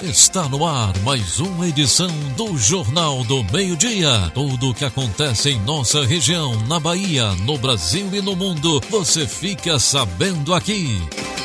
Está no ar mais uma edição do Jornal do Meio-Dia. Tudo o que acontece em nossa região, na Bahia, no Brasil e no mundo, você fica sabendo aqui.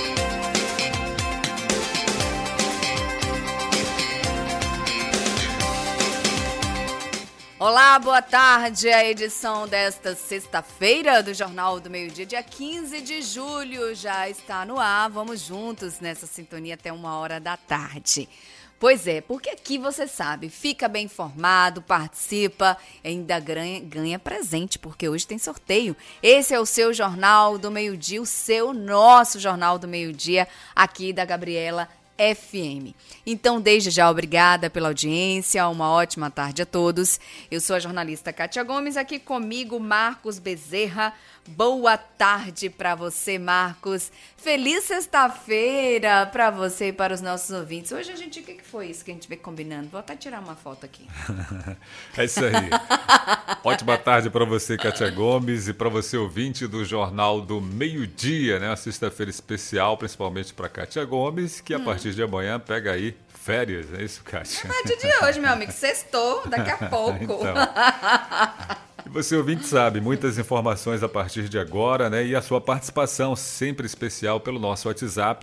Olá, boa tarde. A edição desta sexta-feira do Jornal do Meio-Dia, dia 15 de julho, já está no ar. Vamos juntos nessa sintonia até 1h da tarde. Pois é, porque aqui você sabe, fica bem informado, participa, ainda ganha presente, porque hoje tem sorteio. Esse é o seu Jornal do Meio-Dia, nosso Jornal do Meio-Dia, aqui da Gabriela FM. Então, desde já, obrigada pela audiência, uma ótima tarde a todos. Eu sou a jornalista Kátia Gomes, aqui comigo Marcos Bezerra. Boa tarde para você, Marcos. Feliz sexta-feira para você e para os nossos ouvintes. Hoje o que foi isso que a gente veio combinando? Vou até tirar uma foto aqui. É isso aí. Ótima tarde para você, Kátia Gomes, e para você, ouvinte do Jornal do Meio-Dia, né? Uma sexta-feira especial, principalmente para Kátia Gomes, que a partir de amanhã pega aí férias, é isso, Kátia? É a partir de hoje, meu amigo, sextou, daqui a pouco. Então. E você, ouvinte, sabe, muitas informações a partir de agora, né? E a sua participação sempre especial pelo nosso WhatsApp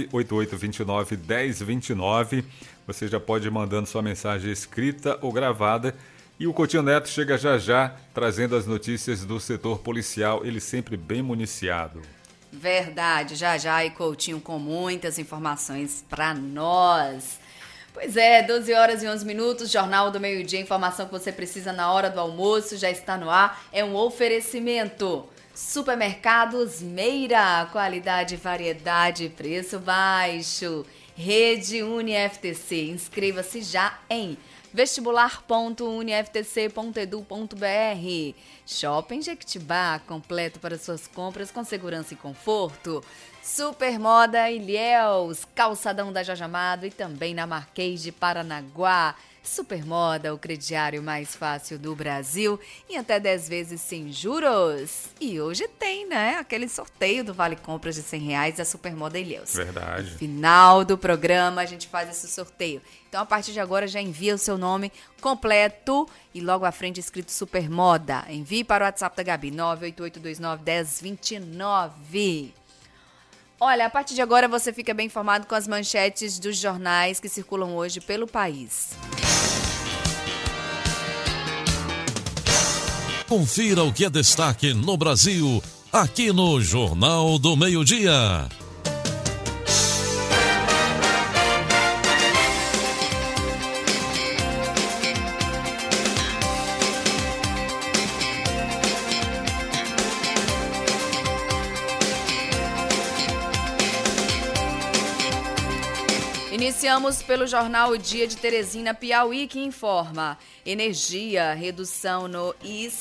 988291029. Você já pode ir mandando sua mensagem escrita ou gravada. E o Coutinho Neto chega já já, trazendo as notícias do setor policial, ele sempre bem municiado. Verdade, já e Coutinho com muitas informações para nós. Pois é, 12h11, Jornal do Meio-Dia, informação que você precisa na hora do almoço, já está no ar, é um oferecimento. Supermercados Meira, qualidade, variedade, preço baixo. Rede UniFTC, inscreva-se já em vestibular.uniftc.edu.br. Shopping Jequitibá, completo para suas compras com segurança e conforto. Supermoda Ilhéus, Calçadão da Jorge Amado e também na Marquês de Paranaguá. Supermoda, o crediário mais fácil do Brasil e até 10 vezes sem juros. E hoje tem, né? Aquele sorteio do Vale Compras de R$100 da Supermoda Ilhéus. Verdade. No final do programa a gente faz esse sorteio. Então, a partir de agora, já envia o seu nome completo e logo à frente escrito Supermoda. Envie para o WhatsApp da Gabi, 988291029. Olha, a partir de agora você fica bem informado com as manchetes dos jornais que circulam hoje pelo país. Confira o que é destaque no Brasil, aqui no Jornal do Meio-Dia. Iniciamos pelo jornal O Dia de Teresina, Piauí, que informa: energia, redução no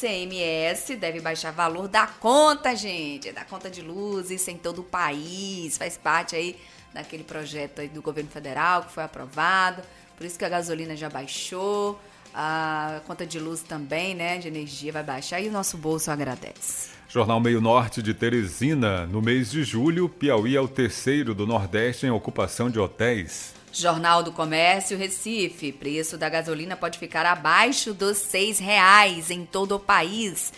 ICMS, deve baixar valor da conta, gente, da conta de luz, isso em todo o país, faz parte aí daquele projeto aí do governo federal que foi aprovado, por isso que a gasolina já baixou, a conta de luz também, né, de energia vai baixar e o nosso bolso agradece. Jornal Meio Norte de Teresina. No mês de julho, Piauí é o terceiro do Nordeste em ocupação de hotéis. Jornal do Comércio, Recife. Preço da gasolina pode ficar abaixo dos R$6 em todo o país.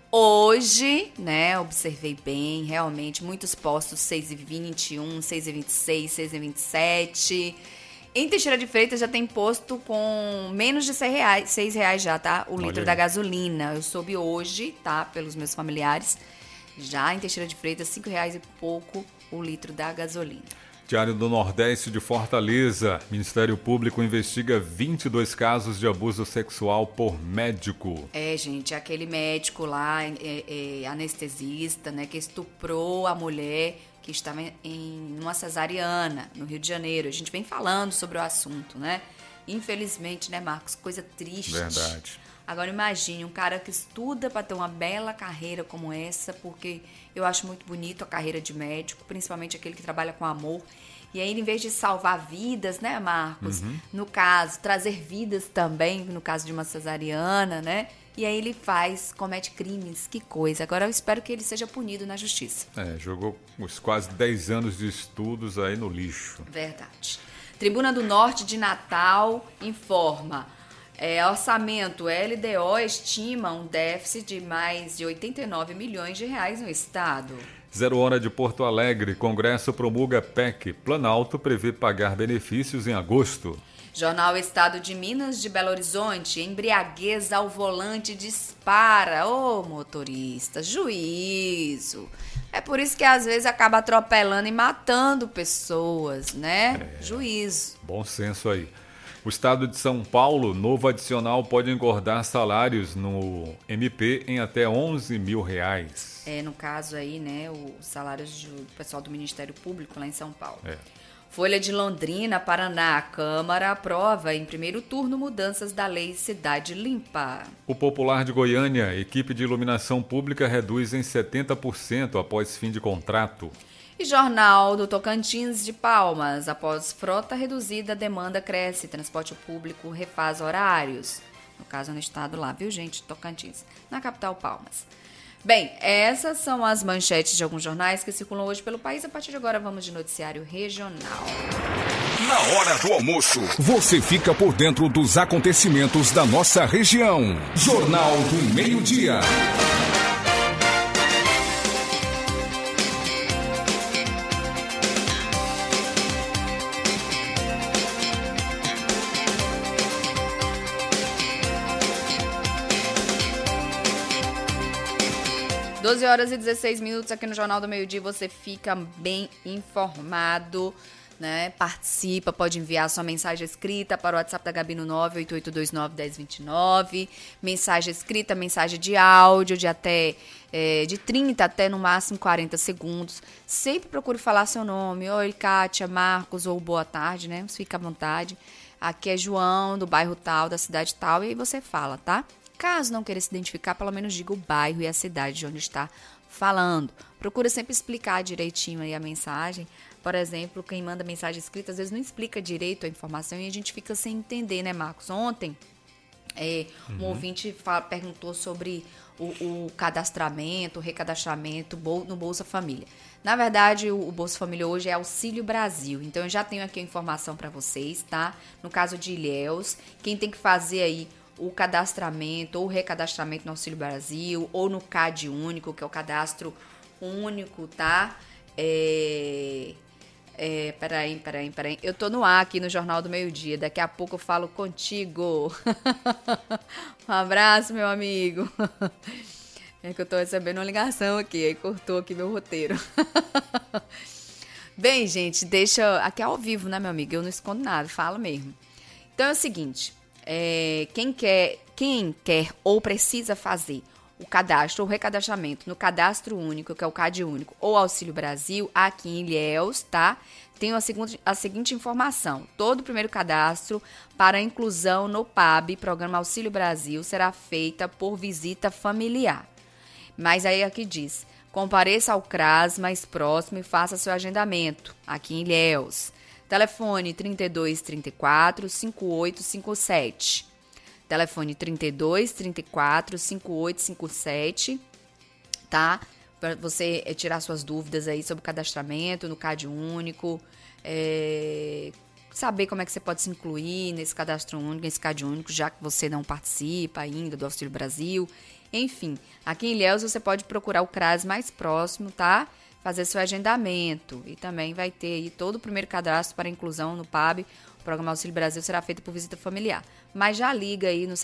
Hoje, né, observei bem, realmente, muitos postos R$6,21, R$6,26, R$6,27. Em Teixeira de Freitas já tem posto com menos de R$6 já, tá? O litro da gasolina. Eu soube hoje, tá? Pelos meus familiares. Já em Teixeira de Freitas, R$5 e pouco o litro da gasolina. Diário do Nordeste de Fortaleza. Ministério Público investiga 22 casos de abuso sexual por médico. É, gente, aquele médico lá, anestesista, né? Que estuprou a mulher que estava em uma cesariana, no Rio de Janeiro. A gente vem falando sobre o assunto, né? Infelizmente, né, Marcos? Coisa triste. Verdade. Agora, imagine um cara que estuda para ter uma bela carreira como essa, porque eu acho muito bonito a carreira de médico, principalmente aquele que trabalha com amor. E aí, em vez de salvar vidas, né, Marcos? No caso, trazer vidas também, no caso de uma cesariana, né? E aí ele comete crimes, que coisa. Agora eu espero que ele seja punido na justiça. Jogou os quase 10 anos de estudos aí no lixo. Verdade. Tribuna do Norte de Natal informa. Orçamento LDO estima um déficit de mais de 89 milhões de reais no estado. 0 hora de Porto Alegre, Congresso promulga PEC. Planalto prevê pagar benefícios em agosto. Jornal Estado de Minas de Belo Horizonte, embriaguez ao volante dispara. Ô, motorista, juízo. É por isso que às vezes acaba atropelando e matando pessoas, né? Juízo. Bom senso aí. O Estado de São Paulo, novo adicional pode engordar salários no MP em até 11 mil reais. No caso aí, né, os salários do pessoal do Ministério Público lá em São Paulo. É. Folha de Londrina, Paraná, a Câmara aprova em primeiro turno mudanças da Lei Cidade Limpa. O Popular de Goiânia, equipe de iluminação pública reduz em 70% após fim de contrato. E Jornal do Tocantins de Palmas, após frota reduzida, a demanda cresce, transporte público refaz horários. No caso, no estado lá, viu, gente? Tocantins, na capital Palmas. Bem, essas são as manchetes de alguns jornais que circulam hoje pelo país. A partir de agora, vamos de noticiário regional. Na hora do almoço, você fica por dentro dos acontecimentos da nossa região. Jornal do Meio-Dia. 12 horas e 16 minutos aqui no Jornal do Meio-Dia, você fica bem informado, né? Participa, pode enviar sua mensagem escrita para o WhatsApp da Gabi no 988291029, mensagem escrita, mensagem de áudio de até de 30 até no máximo 40 segundos. Sempre procure falar seu nome. Oi, Kátia, Marcos ou boa tarde, né? Fica à vontade. Aqui é João, do bairro tal, da cidade tal, e aí você fala, tá? Caso não queira se identificar, pelo menos diga o bairro e a cidade de onde está falando. Procura sempre explicar direitinho aí a mensagem. Por exemplo, quem manda mensagem escrita, às vezes não explica direito a informação e a gente fica sem entender, né, Marcos? Ontem, um ouvinte perguntou sobre o cadastramento, o recadastramento no Bolsa Família. Na verdade, o Bolsa Família hoje é Auxílio Brasil. Então, eu já tenho aqui a informação para vocês, tá? No caso de Ilhéus, quem tem que fazer aí o cadastramento ou o recadastramento no Auxílio Brasil ou no CAD único, que é o cadastro único, tá? Peraí. Eu tô no ar aqui no Jornal do Meio-Dia. Daqui a pouco eu falo contigo. Um abraço, meu amigo. É que eu tô recebendo uma ligação aqui, aí cortou aqui meu roteiro. Bem, gente, aqui é ao vivo, né, meu amigo? Eu não escondo nada, falo mesmo. Então é o seguinte... Quem quer ou precisa fazer o cadastro ou recadastramento no Cadastro Único, que é o CAD Único, ou Auxílio Brasil, aqui em Ilhéus, tá? Tem a seguinte informação. Todo o primeiro cadastro para a inclusão no PAB, Programa Auxílio Brasil, será feita por visita familiar. Mas aí aqui diz, compareça ao CRAS mais próximo e faça seu agendamento, aqui em Ilhéus. Telefone 3234-5857. Telefone 3234-5857, tá? Para você tirar suas dúvidas aí sobre o cadastramento no CAD único, saber como é que você pode se incluir nesse cadastro único, nesse CAD único, já que você não participa ainda do Auxílio Brasil. Enfim, aqui em Ilhéus você pode procurar o CRAS mais próximo, tá? Fazer seu agendamento e também vai ter aí todo o primeiro cadastro para inclusão no PAB, o Programa Auxílio Brasil será feito por visita familiar. Mas já liga aí no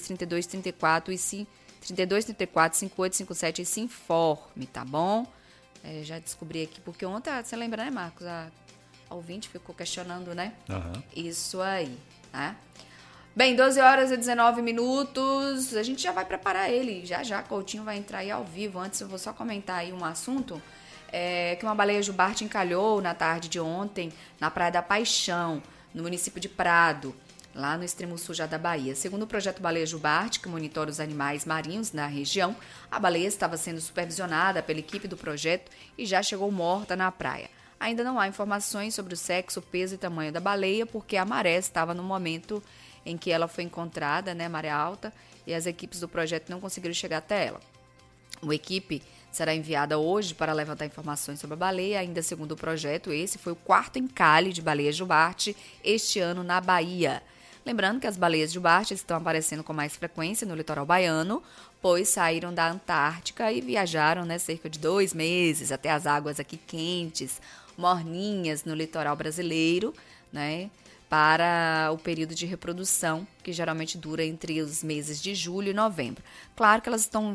73-3234-5857 e se informe, tá bom? Já descobri aqui, porque ontem, você lembra, né, Marcos? A ouvinte ficou questionando, né? Uhum. Isso aí, tá? Bem, 12 horas e 19 minutos, a gente já vai preparar ele, já Coutinho vai entrar aí ao vivo. Antes eu vou só comentar aí um assunto, que uma baleia jubarte encalhou na tarde de ontem na Praia da Paixão, no município de Prado, lá no extremo sul já da Bahia. Segundo o projeto Baleia Jubarte, que monitora os animais marinhos na região, a baleia estava sendo supervisionada pela equipe do projeto e já chegou morta na praia. Ainda não há informações sobre o sexo, peso e tamanho da baleia, porque a maré estava no momento em que ela foi encontrada, né, maré alta, e as equipes do projeto não conseguiram chegar até ela. Uma equipe será enviada hoje para levantar informações sobre a baleia. Ainda segundo o projeto, esse foi o 4º encalhe de baleia jubarte este ano na Bahia. Lembrando que as baleias jubarte estão aparecendo com mais frequência no litoral baiano, pois saíram da Antártica e viajaram, né, cerca de 2 meses até as águas aqui quentes, morninhas no litoral brasileiro, né, para o período de reprodução, que geralmente dura entre os meses de julho e novembro. Claro que elas estão...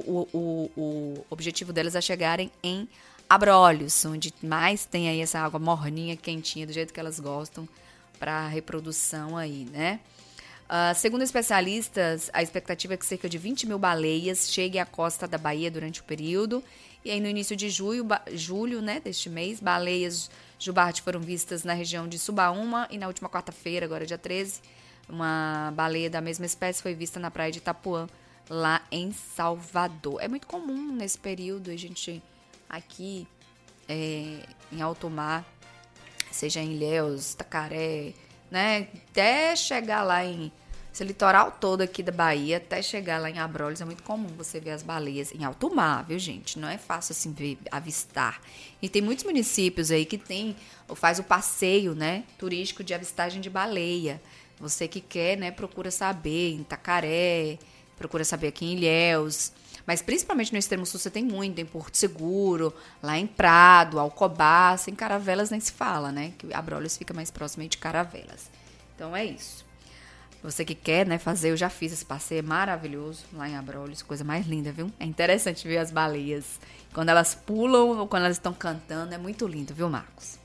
O objetivo delas é chegarem em Abrolhos, onde mais tem aí essa água morninha, quentinha, do jeito que elas gostam, para a reprodução aí, né? Segundo especialistas, a expectativa é que cerca de 20 mil baleias cheguem à costa da Bahia durante o período. E aí no início de julho, né, deste mês, baleias jubarte foram vistas na região de Subaúma e na última quarta-feira, agora dia 13, uma baleia da mesma espécie foi vista na praia de Itapuã, lá em Salvador. É muito comum nesse período a gente aqui em alto mar, seja em Ilhéus, Tacaré, né, até chegar lá esse litoral todo aqui da Bahia, até chegar lá em Abrolhos, é muito comum você ver as baleias em alto mar, viu, gente? Não é fácil assim avistar. E tem muitos municípios aí que faz o passeio, né, turístico de avistagem de baleia. Você que quer, né, procura saber em Tacaré, procura saber aqui em Ilhéus. Mas principalmente no extremo sul você tem muito, em Porto Seguro, lá em Prado, Alcobaça, em Caravelas nem se fala, né? Que Abrolhos fica mais próximo aí de Caravelas. Então é isso. Você que quer, né, fazer, eu já fiz esse passeio, é maravilhoso lá em Abrolhos, coisa mais linda, viu? É interessante ver as baleias. Quando elas pulam ou quando elas estão cantando, é muito lindo, viu, Marcos?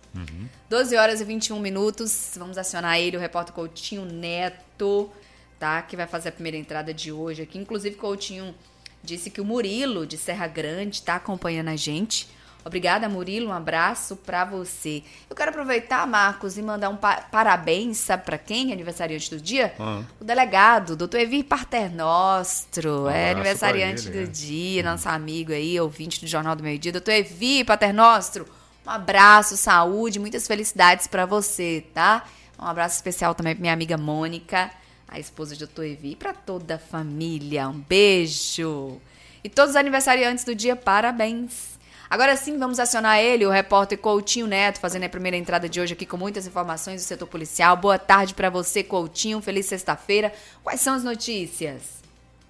12 horas e 21 minutos, vamos acionar ele, o repórter Coutinho Neto, tá? Que vai fazer a primeira entrada de hoje aqui. Inclusive, Coutinho disse que o Murilo, de Serra Grande, está acompanhando a gente. Obrigada, Murilo. Um abraço para você. Eu quero aproveitar, Marcos, e mandar um parabéns, sabe para quem? Aniversariante do dia? O delegado, doutor Evir Paternostro. Aniversariante do dia, nosso amigo aí, ouvinte do Jornal do Meio Dia. Doutor Evir Paternostro, um abraço, saúde, muitas felicidades para você, tá? Um abraço especial também para minha amiga Mônica, a esposa de doutor Evi, e para toda a família. Um beijo. E todos os aniversariantes do dia, parabéns. Agora sim, vamos acionar ele, o repórter Coutinho Neto, fazendo a primeira entrada de hoje aqui com muitas informações do setor policial. Boa tarde para você, Coutinho. Feliz sexta-feira. Quais são as notícias?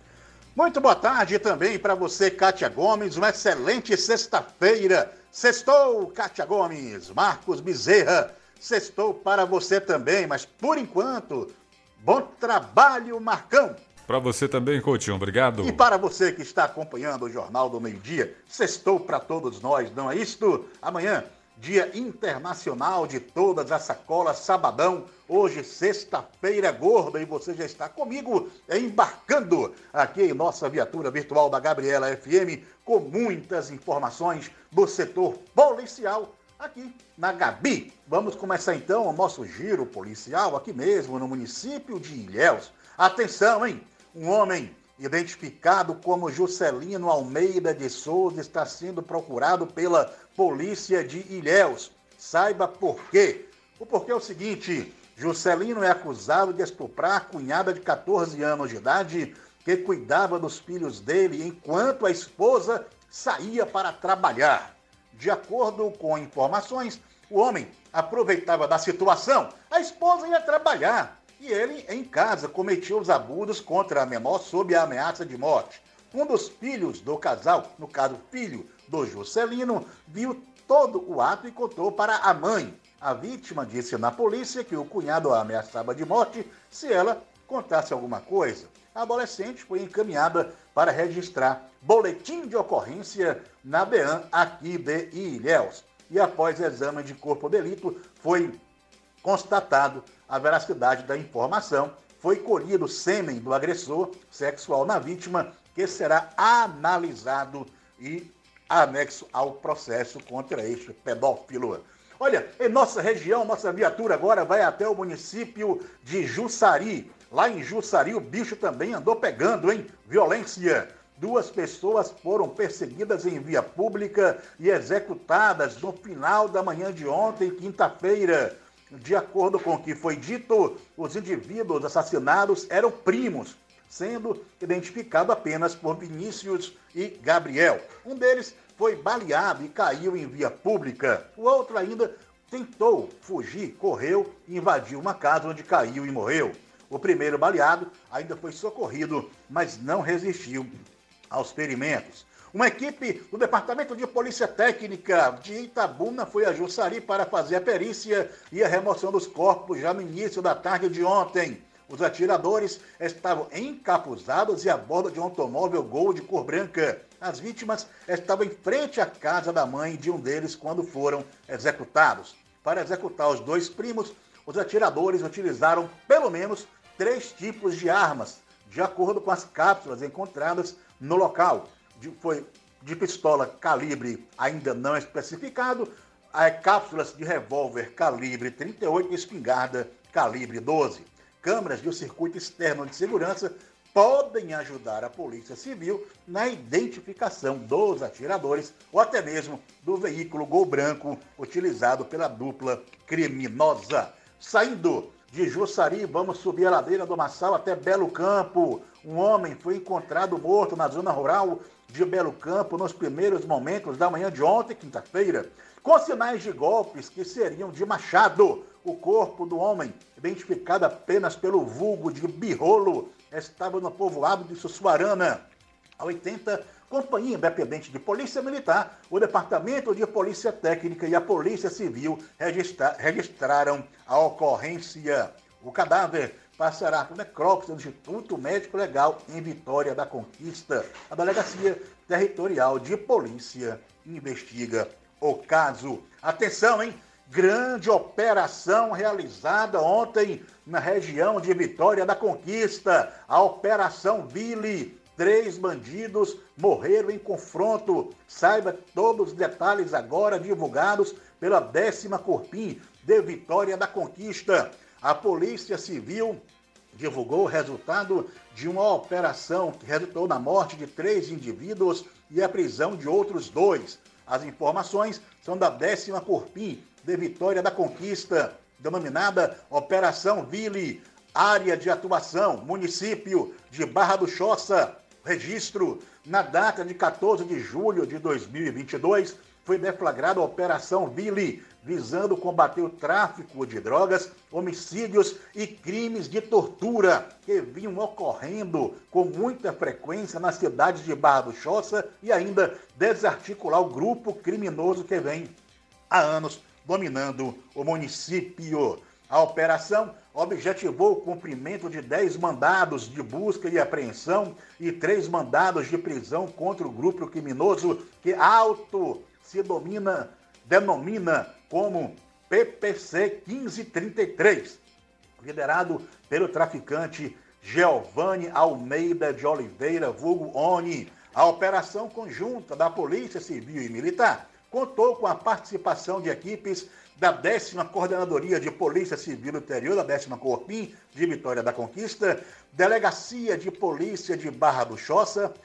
Muito boa tarde também para você, Kátia Gomes. Uma excelente sexta-feira. Sextou, Kátia Gomes. Marcos Bezerra, sextou para você também. Mas, por enquanto, bom trabalho, Marcão. Para você também, Coutinho, obrigado. E para você que está acompanhando o Jornal do Meio Dia, sextou para todos nós, não é isto? Amanhã, Dia Internacional de Todas as Sacolas, sabadão, hoje sexta-feira gorda, e você já está comigo embarcando aqui em nossa viatura virtual da Gabriela FM com muitas informações do setor policial aqui na Gabi. Vamos começar então o nosso giro policial aqui mesmo no município de Ilhéus. Atenção, hein? Um homem identificado como Juscelino Almeida de Souza está sendo procurado pela polícia de Ilhéus. Saiba por quê. O porquê é o seguinte: Juscelino é acusado de estuprar a cunhada de 14 anos de idade que cuidava dos filhos dele enquanto a esposa saía para trabalhar. De acordo com informações, o homem aproveitava da situação. A esposa ia trabalhar e ele, em casa, cometia os abusos contra a menor sob a ameaça de morte. Um dos filhos do casal, no caso, filho do Juscelino, viu todo o ato e contou para a mãe. A vítima disse na polícia que o cunhado a ameaçava de morte se ela contasse alguma coisa. A adolescente foi encaminhada para registrar boletim de ocorrência na BEAM aqui de Ilhéus. E após exame de corpo de delito, foi constatado a veracidade da informação. Foi colhido sêmen do agressor sexual na vítima, que será analisado e anexo ao processo contra este pedófilo. Olha, em nossa região, nossa viatura agora vai até o município de Jussari. Lá em Jussari, o bicho também andou pegando, hein? Violência. 2 pessoas foram perseguidas em via pública e executadas no final da manhã de ontem, quinta-feira. De acordo com o que foi dito, os indivíduos assassinados eram primos. sendo identificado apenas por Vinícius e Gabriel. Um deles foi baleado e caiu em via pública. O outro ainda tentou fugir, correu e invadiu uma casa onde caiu e morreu. O primeiro baleado ainda foi socorrido, mas não resistiu aos ferimentos. Uma equipe do Departamento de Polícia Técnica de Itabuna foi a Jussari para fazer a perícia e a remoção dos corpos já no início da tarde de ontem. Os atiradores estavam encapuzados e a bordo de um automóvel Gol de cor branca. As vítimas estavam em frente à casa da mãe de um deles quando foram executados. Para executar os dois primos, os atiradores utilizaram pelo menos 3 tipos de armas, de acordo com as cápsulas encontradas no local. Foi de pistola calibre ainda não especificado, cápsulas de revólver calibre 38 e espingarda calibre 12. Câmeras de circuito externo de segurança podem ajudar a Polícia Civil na identificação dos atiradores ou até mesmo do veículo Gol branco utilizado pela dupla criminosa. Saindo de Jussari, vamos subir a ladeira do Massal até Belo Campo. Um homem foi encontrado morto na zona rural de Belo Campo nos primeiros momentos da manhã de ontem, quinta-feira, com sinais de golpes que seriam de machado. O corpo do homem, identificado apenas pelo vulgo de Birrolo, estava no povoado de Sussuarana. A 80, Companhia Independente de Polícia Militar, o Departamento de Polícia Técnica e a Polícia Civil registraram a ocorrência. O cadáver passará por necrópsia do Instituto Médico Legal em Vitória da Conquista. A Delegacia Territorial de Polícia investiga o caso. Atenção, hein? Grande operação realizada ontem na região de Vitória da Conquista. A Operação Ville. 3 bandidos morreram em confronto. Saiba todos os detalhes agora divulgados pela 10ª Corpim de Vitória da Conquista. A Polícia Civil divulgou o resultado de uma operação que resultou na morte de 3 indivíduos e a prisão de outros 2. As informações são da 10ª Corpim de Vitória da Conquista, denominada Operação Ville, área de atuação, município de Barra do Choça. Registro: na data de 14 de julho de 2022, foi deflagrada a Operação Ville, visando combater o tráfico de drogas, homicídios e crimes de tortura que vinham ocorrendo com muita frequência nas cidades de Barra do Choça e ainda desarticular o grupo criminoso que vem há anos dominando o município. A operação objetivou o cumprimento de 10 mandados de busca e apreensão e 3 mandados de prisão contra o grupo criminoso que se denomina como PPC 1533, liderado pelo traficante Giovanni Almeida de Oliveira, vulgo Oni. A operação conjunta da Polícia Civil e Militar contou com a participação de equipes da 10ª Coordenadoria de Polícia Civil Interior, da 10ª Corpim de Vitória da Conquista, Delegacia de Polícia de Barra do Choça,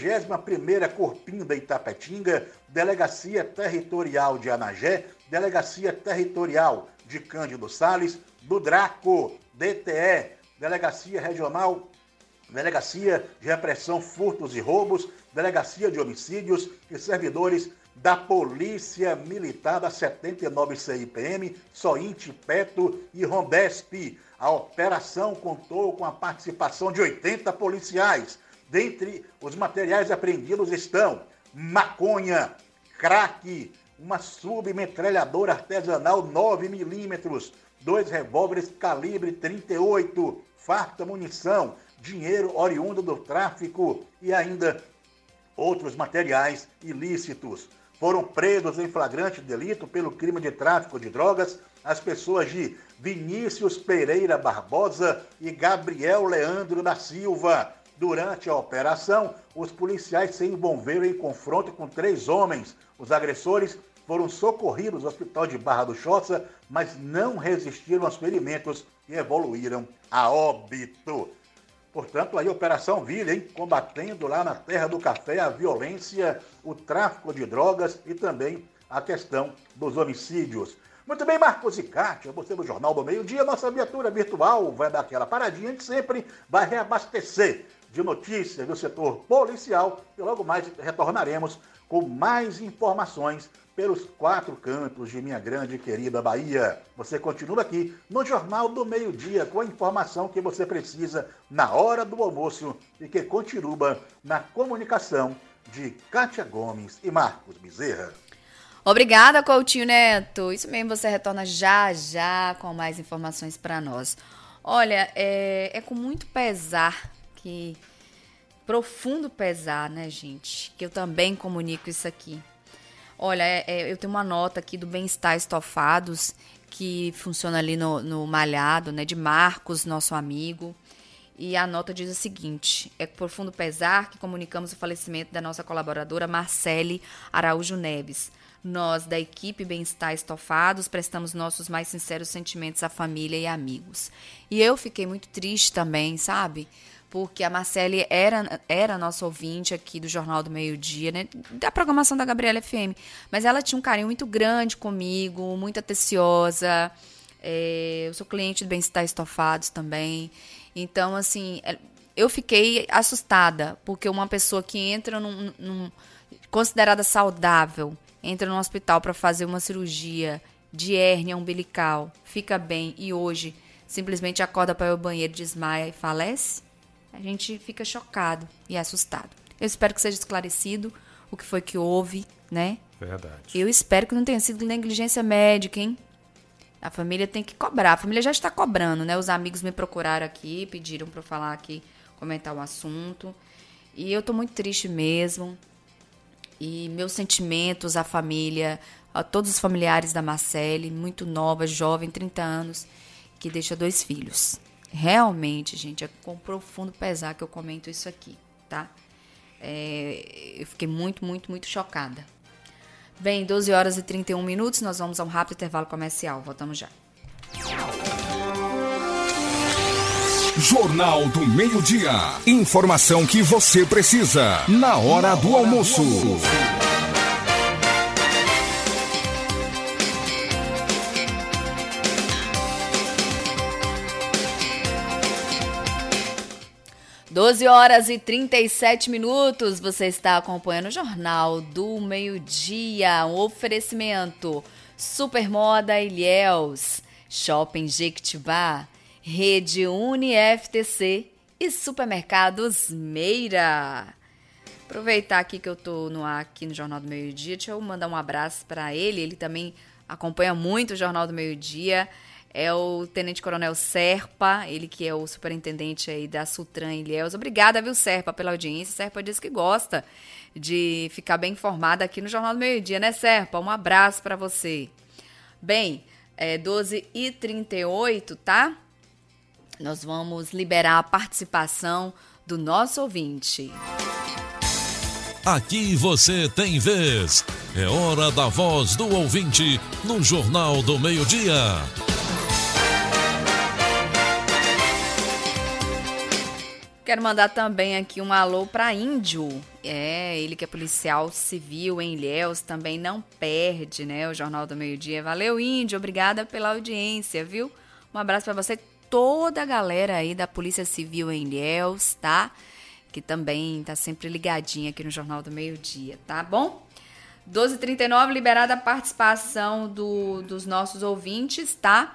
21ª Corpim da Itapetinga, Delegacia Territorial de Anagé, Delegacia Territorial de Cândido Sales, do Draco, DTE, Delegacia Regional, Delegacia de Repressão Furtos e Roubos, Delegacia de Homicídios e servidores da Polícia Militar da 79 CIPM, SOINT, PETO e RONDESP. A operação contou com a participação de 80 policiais. Dentre os materiais apreendidos estão maconha, crack, uma submetralhadora artesanal 9mm, 2 revólveres calibre 38, farta munição, dinheiro oriundo do tráfico e ainda outros materiais ilícitos. Foram presos em flagrante delito pelo crime de tráfico de drogas as pessoas de Vinícius Pereira Barbosa e Gabriel Leandro da Silva. Durante a operação, os policiais se envolveram em confronto com 3 homens. Os agressores foram socorridos ao hospital de Barra do Choça, mas não resistiram aos ferimentos e evoluíram a óbito. Portanto, aí a Operação Ville, hein? Combatendo lá na Terra do Café a violência, o tráfico de drogas e também a questão dos homicídios. Muito bem, Marcos e Kátia, você do Jornal do Meio-Dia, nossa viatura virtual vai dar aquela paradinha que sempre vai reabastecer de notícias do setor policial e logo mais retornaremos com mais informações pelos 4 cantos de minha grande e querida Bahia. Você continua aqui no Jornal do Meio-Dia com a informação que você precisa na hora do almoço e que continua na comunicação de Kátia Gomes e Marcos Bezerra. Obrigada, Coutinho Neto. Isso mesmo, você retorna já já com mais informações para nós. Olha, é com muito pesar profundo pesar, né, gente, que eu também comunico isso aqui. Olha, eu tenho uma nota aqui do Bem-Estar Estofados, que funciona ali no Malhado, né, de Marcos, nosso amigo. E a nota diz o seguinte: é com profundo pesar que comunicamos o falecimento da nossa colaboradora Marcele Araújo Neves. Nós, da equipe Bem-Estar Estofados, prestamos nossos mais sinceros sentimentos à família e amigos. E eu fiquei muito triste também, sabe? Porque a Marcele era nossa ouvinte aqui do Jornal do Meio-Dia, né? Da programação da Gabriela FM. Mas ela tinha um carinho muito grande comigo, muito atenciosa. Eu sou cliente do Bem-Estar Estofados também. Então, assim, eu fiquei assustada, porque uma pessoa que entra considerada saudável, entra no hospital para fazer uma cirurgia de hérnia umbilical, fica bem e hoje simplesmente acorda para ir ao banheiro, desmaia e falece, a gente fica chocado e assustado. Eu espero que seja esclarecido o que foi que houve, né? Verdade. Eu espero que não tenha sido negligência médica, hein? A família tem que cobrar. A família já está cobrando, né? Os amigos me procuraram aqui, pediram para eu falar aqui, comentar o assunto. E eu tô muito triste mesmo. E meus sentimentos à família, a todos os familiares da Marcele, muito nova, jovem, 30 anos, que deixa 2 filhos. Realmente, gente, é com profundo pesar que eu comento isso aqui, tá? Eu fiquei muito, muito, muito chocada. Bem, 12 horas e 31 minutos, nós vamos a um rápido intervalo comercial. Voltamos já. Jornal do Meio-Dia. Informação que você precisa na hora do almoço. 12 horas e 37 minutos, você está acompanhando o Jornal do Meio-Dia, um oferecimento Supermoda Ilhéus, Shopping Jequitibá, Rede UniFTC e Supermercados Meira. Aproveitar aqui que eu tô no ar aqui no Jornal do Meio-Dia, deixa eu mandar um abraço para ele também acompanha muito o Jornal do Meio-Dia. É o Tenente Coronel Serpa, ele que é o superintendente aí da Sutran Ilhéus. Obrigada, viu, Serpa, pela audiência. Serpa diz que gosta de ficar bem informada aqui no Jornal do Meio-Dia, né, Serpa? Um abraço para você. Bem, 12h38, tá? Nós vamos liberar a participação do nosso ouvinte. Aqui você tem vez. É hora da voz do ouvinte no Jornal do Meio-Dia. Quero mandar também aqui um alô para Índio. Ele que é policial civil em Ilhéus, também não perde, né, o Jornal do Meio-Dia. Valeu, Índio, obrigada pela audiência, viu? Um abraço para você, toda a galera aí da Polícia Civil em Ilhéus, tá? Que também tá sempre ligadinha aqui no Jornal do Meio-Dia, tá bom? 12h39, liberada a participação dos nossos ouvintes, tá?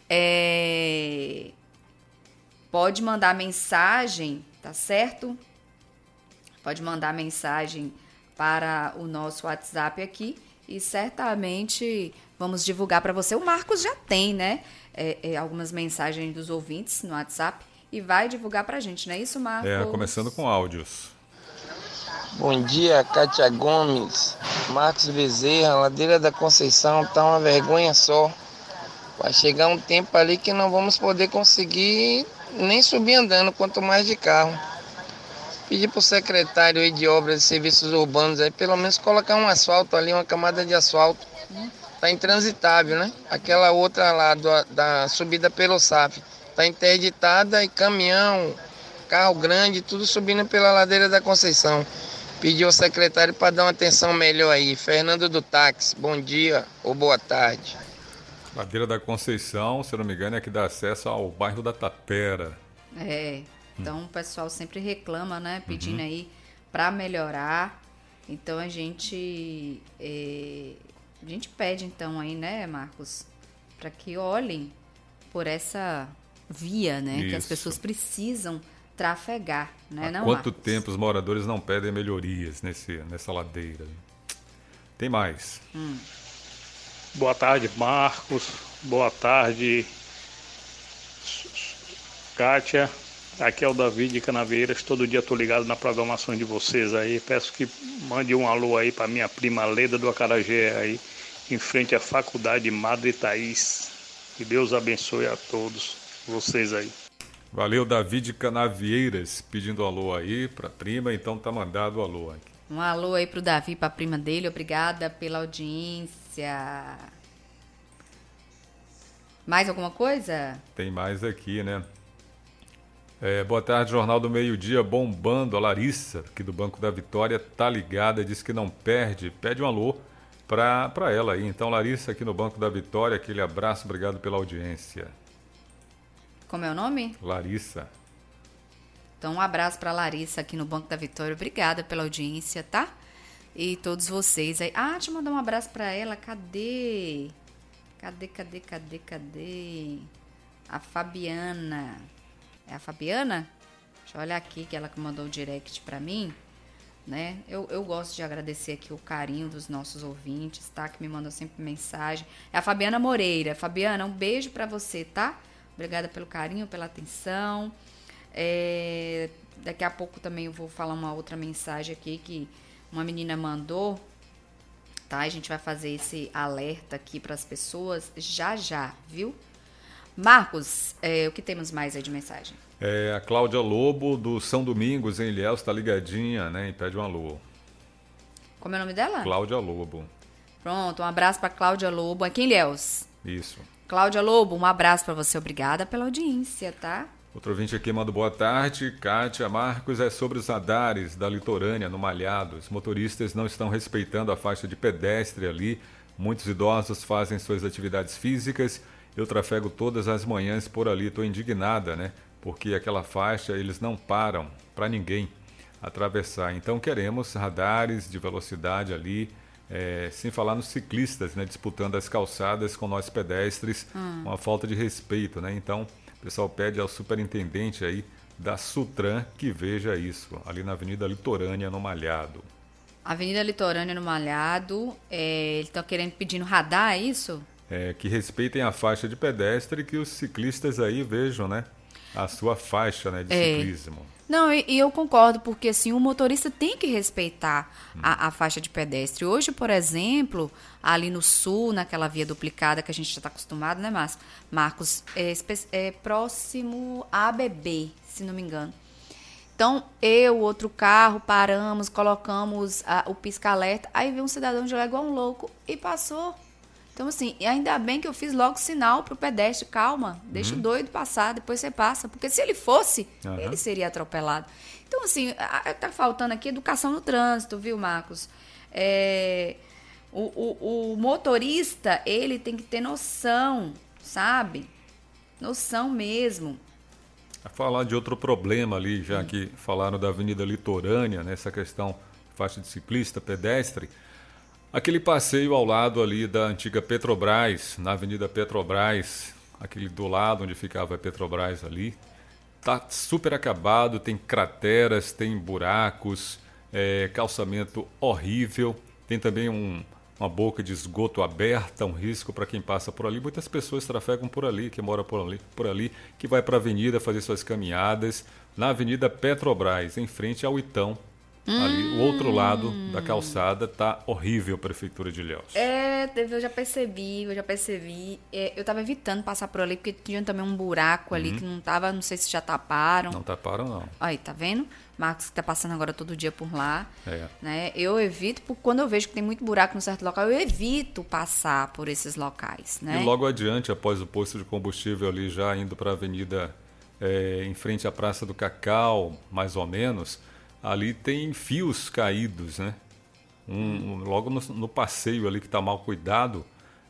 Pode mandar mensagem, tá certo? Pode mandar mensagem para o nosso WhatsApp aqui e certamente vamos divulgar para você. O Marcos já tem, né? Algumas mensagens dos ouvintes no WhatsApp e vai divulgar pra gente, não é isso, Marcos? Começando com áudios. Bom dia, Kátia Gomes, Marcos Bezerra, Ladeira da Conceição, tá uma vergonha só. Vai chegar um tempo ali que não vamos poder conseguir nem subir andando, quanto mais de carro. Pedir pro secretário aí de Obras e Serviços Urbanos aí, pelo menos colocar um asfalto ali, uma camada de asfalto. Tá intransitável, né? Aquela outra lá da subida pelo SAF. Tá interditada e caminhão, carro grande, tudo subindo pela Ladeira da Conceição. Pediu ao secretário para dar uma atenção melhor aí. Fernando do Táxi, bom dia ou boa tarde. Ladeira da Conceição, se eu não me engano, é que dá acesso ao bairro da Tapera. Então o pessoal sempre reclama, né? Pedindo aí para melhorar. Então a gente pede então aí, né, Marcos, para que olhem por essa via, né? Isso. Que as pessoas precisam trafegar, né? Há quanto tempo os moradores não pedem melhorias nessa ladeira? Tem mais. Boa tarde, Marcos. Boa tarde, Kátia. Aqui é o Davi de Canaveiras. Todo dia estou ligado na programação de vocês aí. Peço que mande um alô aí para minha prima Leda do Acarajé aí, em frente à Faculdade Madre Thaís. Que Deus abençoe a todos vocês aí. Valeu, Davi de Canavieiras, pedindo alô aí para a prima. Então tá mandado o alô aqui. Um alô aí pro Davi, pra prima dele. Obrigada pela audiência. Mais alguma coisa? Tem mais aqui, né? Boa tarde, Jornal do Meio-Dia bombando. A Larissa, aqui do Banco da Vitória, tá ligada, diz que não perde. Pede um alô para ela aí. Então, Larissa, aqui no Banco da Vitória, aquele abraço, obrigado pela audiência. Como é o nome? Larissa. Então, um abraço para Larissa aqui no Banco da Vitória. Obrigada pela audiência, tá? E todos vocês aí. Ah, deixa eu mandar um abraço para ela. Cadê? Cadê? A Fabiana. É a Fabiana? Deixa eu olhar aqui, que ela que mandou o direct para mim, né? Eu gosto de agradecer aqui o carinho dos nossos ouvintes, tá? Que me mandam sempre mensagem. É a Fabiana Moreira. Fabiana, um beijo para você, tá? Obrigada pelo carinho, pela atenção. Daqui a pouco também eu vou falar uma outra mensagem aqui que uma menina mandou, tá? A gente vai fazer esse alerta aqui para as pessoas já, viu? Marcos, o que temos mais aí de mensagem? A Cláudia Lobo, do São Domingos, em Ilhéus, tá ligadinha, né? E pede um alô. Como é o nome dela? Cláudia Lobo. Pronto, um abraço para Cláudia Lobo, aqui em Ilhéus. Isso. Cláudia Lobo, um abraço para você, obrigada pela audiência, tá? Outro ouvinte aqui manda boa tarde. Kátia, Marcos, é sobre os radares da litorânea no Malhado. Os motoristas não estão respeitando a faixa de pedestre ali. Muitos idosos fazem suas atividades físicas. Eu trafego todas as manhãs por ali. Estou indignada, né? Porque aquela faixa eles não param para ninguém atravessar. Então queremos radares de velocidade ali, sem falar nos ciclistas, né? Disputando as calçadas com nós pedestres, uma falta de respeito, né? Então o pessoal pede ao superintendente aí da Sutran que veja isso, ali na Avenida Litorânea, no Malhado. Avenida Litorânea, no Malhado, eles estão pedindo radar, é isso? Que respeitem a faixa de pedestre e que os ciclistas aí vejam, né? A sua faixa, né, de ciclismo. Não, e eu concordo, porque assim, o motorista tem que respeitar a faixa de pedestre. Hoje, por exemplo, ali no sul, naquela via duplicada que a gente já está acostumado, né, Marcos? É próximo à ABB, se não me engano. Então, outro carro, paramos, colocamos o pisca-alerta, aí veio um cidadão de lá igual um louco e passou. Então, assim, ainda bem que eu fiz logo sinal pro pedestre, calma, deixa o doido passar, depois você passa. Porque se ele fosse, ele seria atropelado. Então, assim, tá faltando aqui educação no trânsito, viu, Marcos? O motorista, ele tem que ter noção, sabe? Noção mesmo. A falar de outro problema ali, já que falaram da Avenida Litorânea, nessa questão faixa de ciclista, pedestre. Aquele passeio ao lado ali da antiga Petrobras, na Avenida Petrobras, aquele do lado onde ficava a Petrobras ali, tá super acabado, tem crateras, tem buracos, calçamento horrível, tem também uma boca de esgoto aberta, um risco para quem passa por ali. Muitas pessoas trafegam por ali, que mora por ali, que vai para a avenida fazer suas caminhadas, na Avenida Petrobras, em frente ao Itão. Ali, o outro lado da calçada tá horrível, Prefeitura de Ilhéus. Eu já percebi. Eu tava evitando passar por ali, porque tinha também um buraco ali que não sei se já taparam. Não taparam, não. Aí, tá vendo? Marcos que tá passando agora todo dia por lá. Né? Eu evito, quando eu vejo que tem muito buraco em um certo local, eu evito passar por esses locais, né? E logo adiante, após o posto de combustível ali, já indo para a avenida em frente à Praça do Cacau, mais ou menos, ali tem fios caídos, né? Logo no passeio ali que está mal cuidado,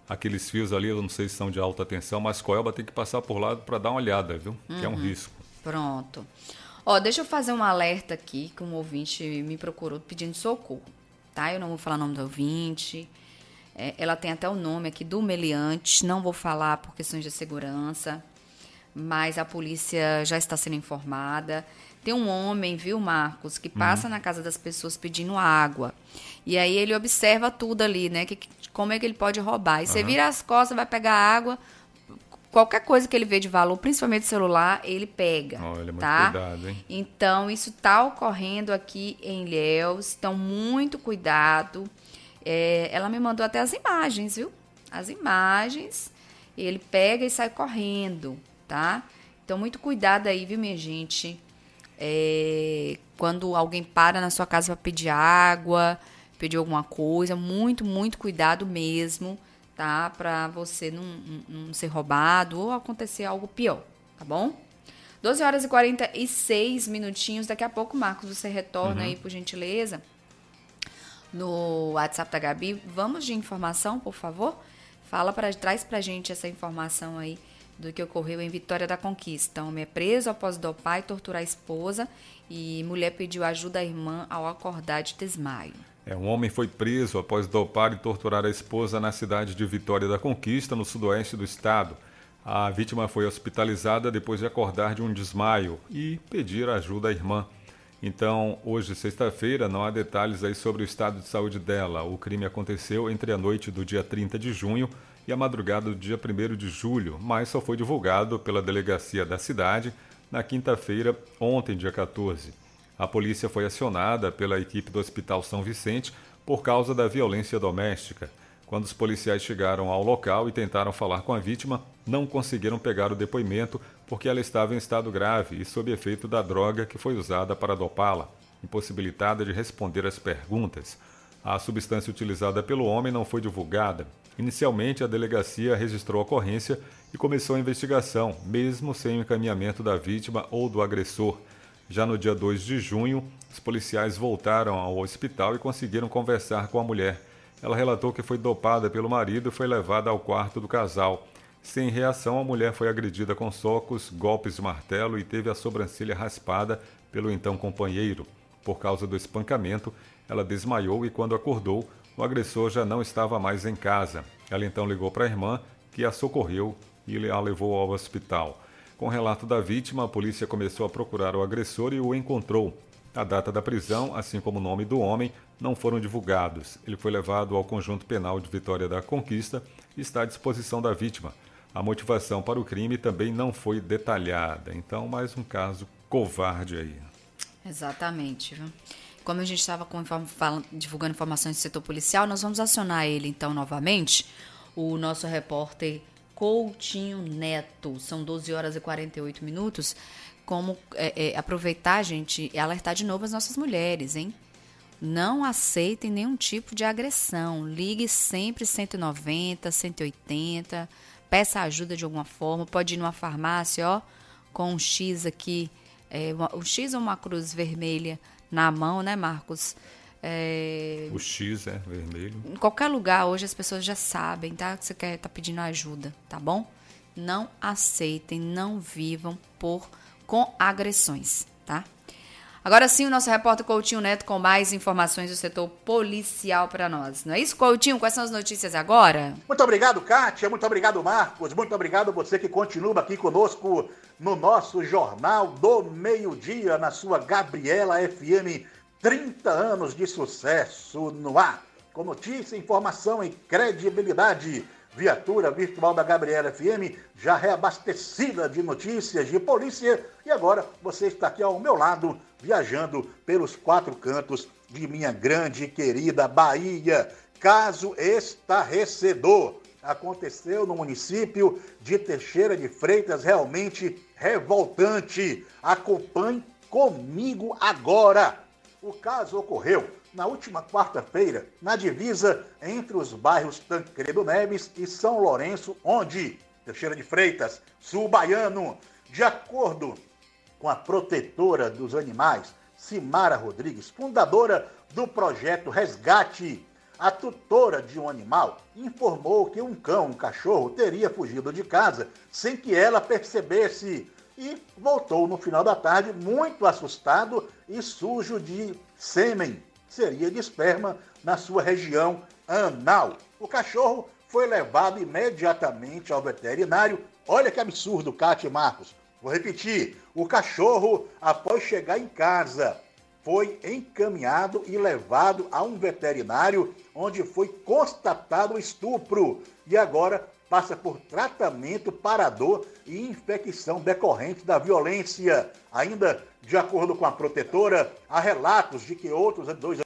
aqueles fios ali, eu não sei se são de alta tensão, mas Coelba tem que passar por lá para dar uma olhada, viu? Que é um risco. Pronto. Ó, deixa eu fazer um alerta aqui, que um ouvinte me procurou pedindo socorro, tá? Eu não vou falar o nome do ouvinte. Ela tem até o nome aqui do meliante, não vou falar por questões de segurança, mas a polícia já está sendo informada. Tem um homem, viu, Marcos, que passa na casa das pessoas pedindo água. E aí ele observa tudo ali, né? Como é que ele pode roubar. E você vira as costas, vai pegar água, qualquer coisa que ele vê de valor, principalmente celular, ele pega. Olha, muito tá? cuidado, hein? Então, isso está ocorrendo aqui em Ilhéus. Então, muito cuidado. Ela me mandou até as imagens, viu? As imagens. Ele pega e sai correndo, tá? Então, muito cuidado aí, viu, minha gente? Quando alguém para na sua casa para pedir água, pedir alguma coisa, muito, muito cuidado mesmo, tá? Para você não ser roubado ou acontecer algo pior, tá bom? 12 horas e 46 minutinhos. Daqui a pouco, Marcos, você retorna aí, por gentileza, no WhatsApp da Gabi. Vamos de informação, por favor? Traz pra gente essa informação aí do que ocorreu em Vitória da Conquista. Homem é preso após dopar e torturar a esposa e mulher pediu ajuda à irmã ao acordar de desmaio. Um homem foi preso após dopar e torturar a esposa na cidade de Vitória da Conquista, no sudoeste do estado. A vítima foi hospitalizada depois de acordar de um desmaio e pedir ajuda à irmã. Então, hoje, sexta-feira, não há detalhes aí sobre o estado de saúde dela. O crime aconteceu entre a noite do dia 30 de junho e a madrugada do dia 1º de julho, mas só foi divulgado pela delegacia da cidade na quinta-feira, ontem, dia 14. A polícia foi acionada pela equipe do Hospital São Vicente por causa da violência doméstica. Quando os policiais chegaram ao local e tentaram falar com a vítima, não conseguiram pegar o depoimento porque ela estava em estado grave e sob efeito da droga que foi usada para dopá-la, impossibilitada de responder às perguntas. A substância utilizada pelo homem não foi divulgada. Inicialmente, a delegacia registrou a ocorrência e começou a investigação, mesmo sem o encaminhamento da vítima ou do agressor. Já no dia 2 de junho, os policiais voltaram ao hospital e conseguiram conversar com a mulher. Ela relatou que foi dopada pelo marido e foi levada ao quarto do casal. Sem reação, a mulher foi agredida com socos, golpes de martelo e teve a sobrancelha raspada pelo então companheiro. Por causa do espancamento, ela desmaiou e quando acordou, o agressor já não estava mais em casa. Ela então ligou para a irmã, que a socorreu e a levou ao hospital. Com o relato da vítima, a polícia começou a procurar o agressor e o encontrou. A data da prisão, assim como o nome do homem, não foram divulgados. Ele foi levado ao Conjunto Penal de Vitória da Conquista e está à disposição da vítima. A motivação para o crime também não foi detalhada. Então, mais um caso covarde aí. Exatamente, viu? Como a gente estava divulgando informações do setor policial, nós vamos acionar ele, então, novamente, o nosso repórter Coutinho Neto. São 12 horas e 48 minutos. Como aproveitar, gente, e alertar de novo as nossas mulheres, hein? Não aceitem nenhum tipo de agressão. Ligue sempre 190, 180, peça ajuda de alguma forma. Pode ir numa farmácia, ó, com um X aqui, um X ou uma cruz vermelha na mão, né, Marcos? O X é vermelho. Em qualquer lugar, hoje as pessoas já sabem, tá? Que você tá pedindo ajuda, tá bom? Não aceitem, não vivam com agressões, tá? Agora sim, o nosso repórter Coutinho Neto com mais informações do setor policial para nós. Não é isso, Coutinho? Quais são as notícias agora? Muito obrigado, Kátia. Muito obrigado, Marcos. Muito obrigado você que continua aqui conosco no nosso Jornal do Meio-Dia, na sua Gabriela FM. 30 anos de sucesso no ar. Com notícia, informação e credibilidade. Viatura virtual da Gabriela FM, já reabastecida de notícias de polícia. E agora você está aqui ao meu lado, viajando pelos 4 cantos de minha grande e querida Bahia. Caso estarrecedor aconteceu no município de Teixeira de Freitas, realmente revoltante. Acompanhe comigo agora. O caso ocorreu na última quarta-feira, na divisa entre os bairros Tancredo Neves e São Lourenço, onde Teixeira de Freitas, sul baiano, de acordo com a protetora dos animais, Cimara Rodrigues, fundadora do projeto Resgate, A tutora de um animal informou que um cachorro, teria fugido de casa sem que ela percebesse e voltou no final da tarde muito assustado e sujo de sêmen, seria de esperma, na sua região anal. O cachorro foi levado imediatamente ao veterinário. Olha que absurdo, Cátia e Marcos. Vou repetir, o cachorro, após chegar em casa, foi encaminhado e levado a um veterinário, onde foi constatado o estupro e agora passa por tratamento para dor e infecção decorrente da violência. Ainda, de acordo com a protetora, há relatos de que outros dois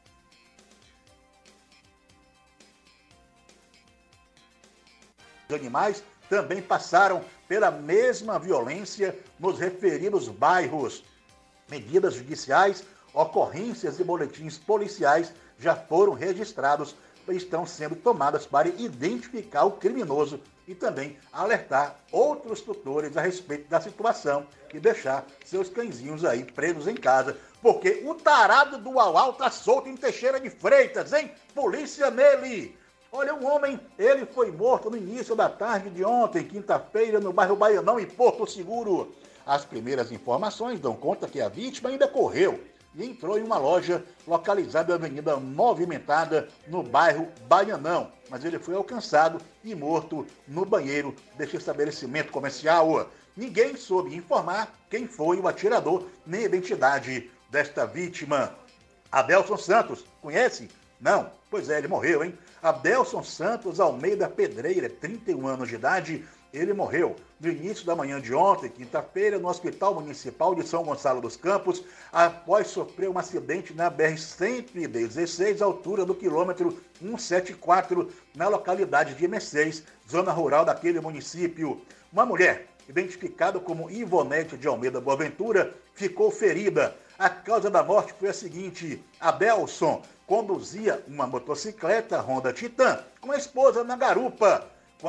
animais também passaram pela mesma violência nos referidos bairros. Medidas judiciais, ocorrências e boletins policiais já foram registrados e estão sendo tomadas para identificar o criminoso e também alertar outros tutores a respeito da situação e deixar seus cãezinhos aí presos em casa, porque o tarado do Uau tá solto em Teixeira de Freitas, hein? Polícia nele! Olha, um homem, ele foi morto no início da tarde de ontem, quinta-feira, no bairro Baianão, em Porto Seguro. As primeiras informações dão conta que a vítima ainda correu e entrou em uma loja localizada na avenida movimentada, no bairro Baianão. Mas ele foi alcançado e morto no banheiro deste estabelecimento comercial. Ninguém soube informar quem foi o atirador, nem a identidade desta vítima. Adelson Santos, conhece? Não? Pois é, ele morreu, hein? Adelson Santos Almeida Pedreira, 31 anos de idade, ele morreu no início da manhã de ontem, quinta-feira, no Hospital Municipal de São Gonçalo dos Campos, após sofrer um acidente na BR-116, altura do quilômetro 174, na localidade de M6, zona rural daquele município. Uma mulher, identificada como Ivonete de Almeida Boaventura, ficou ferida. A causa da morte foi a seguinte: Adelson conduzia uma motocicleta Honda Titan com a esposa na garupa,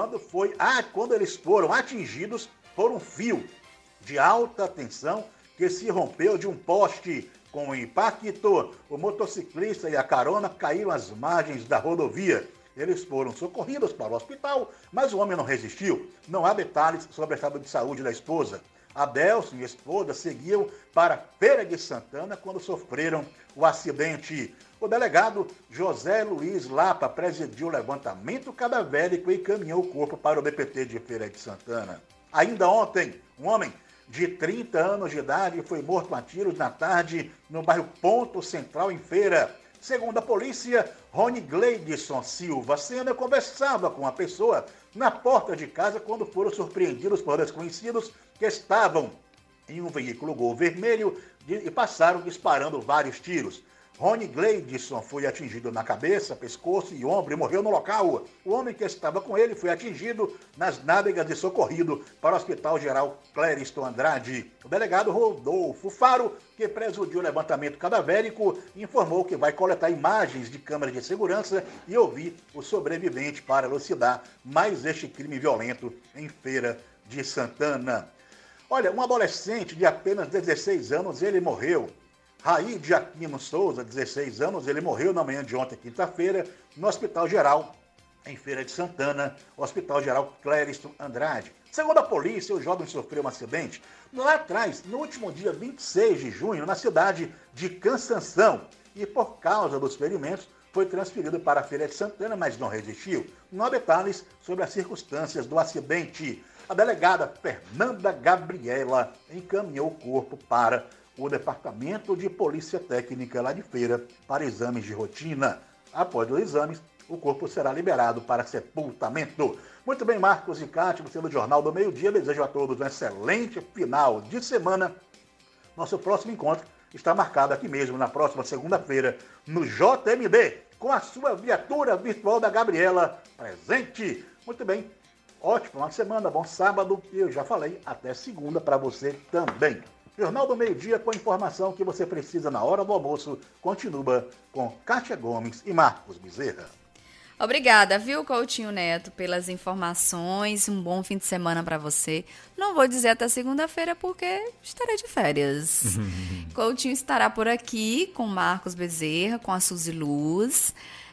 quando eles foram atingidos por um fio de alta tensão que se rompeu de um poste. Com o impacto, o motociclista e a carona caíram às margens da rodovia. Eles foram socorridos para o hospital, mas o homem não resistiu. Não há detalhes sobre o estado de saúde da esposa. Adelson e a esposa seguiam para Feira de Santana quando sofreram o acidente. O delegado José Luiz Lapa presidiu o levantamento cadavérico e encaminhou o corpo para o DPT de Feira de Santana. Ainda ontem, um homem de 30 anos de idade foi morto a tiros na tarde no bairro Ponto Central, em Feira. Segundo a polícia, Rony Gleidson Silva Sena conversava com a pessoa na porta de casa quando foram surpreendidos por desconhecidos que estavam em um veículo Gol vermelho e passaram disparando vários tiros. Rony Gleidson foi atingido na cabeça, pescoço e ombro e morreu no local. O homem que estava com ele foi atingido nas nádegas e socorrido para o Hospital Geral Clériston Andrade. O delegado Rodolfo Faro, que presidiu o levantamento cadavérico, informou que vai coletar imagens de câmeras de segurança e ouvir o sobrevivente para elucidar mais este crime violento em Feira de Santana. Olha, um adolescente de apenas 16 anos, ele morreu. Raí de Aquino Souza, 16 anos, ele morreu na manhã de ontem, quinta-feira, no Hospital Geral, em Feira de Santana, Hospital Geral Clériston Andrade. Segundo a polícia, o jovem sofreu um acidente lá atrás, no último dia 26 de junho, na cidade de Cansanção, e por causa dos ferimentos, foi transferido para a Feira de Santana, mas não resistiu. Não há detalhes sobre as circunstâncias do acidente. A delegada Fernanda Gabriela encaminhou o corpo para o Departamento de Polícia Técnica lá de Feira para exames de rotina. Após os exames, o corpo será liberado para sepultamento. Muito bem, Marcos e Cátia, você do Jornal do Meio-Dia, desejo a todos um excelente final de semana. Nosso próximo encontro está marcado aqui mesmo, na próxima segunda-feira, no JMD, com a sua viatura virtual da Gabriela presente. Muito bem, ótimo final de semana, bom sábado, e eu já falei, até segunda para você também. Jornal do Meio-Dia, com a informação que você precisa na hora do almoço, continua com Cátia Gomes e Marcos Bezerra. Obrigada, viu, Coutinho Neto, pelas informações. Um bom fim de semana para você. Não vou dizer até segunda-feira porque estarei de férias. Coutinho estará por aqui com Marcos Bezerra, com a Suzy Luz.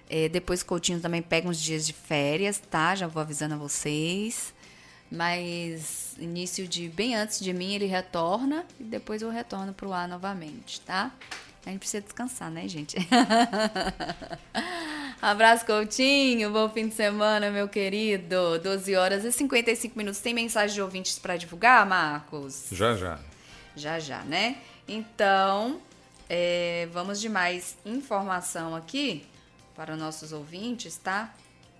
Depois Coutinho também pega uns dias de férias, tá? Já vou avisando a vocês. Mas bem antes de mim, ele retorna e depois eu retorno pro ar novamente, tá? A gente precisa descansar, né, gente? Abraço, Coutinho. Bom fim de semana, meu querido. 12 horas e 55 minutos. Tem mensagem de ouvintes para divulgar, Marcos? Já, né? Então, vamos de mais informação aqui para os nossos ouvintes, tá?